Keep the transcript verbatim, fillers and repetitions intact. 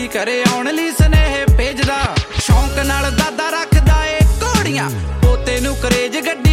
ਘਰੇ ਆਉਣ ਲਈ ਸੁਨੇਹੇ ਭੇਜਦਾ, ਸ਼ੌਂਕ ਨਾਲ ਦਾਦਾ ਰੱਖਦਾ ਏ ਘੋੜੀਆਂ, ਪੋਤੇ ਨੂੰ ਕਰੇਜ ਗੱਡੀ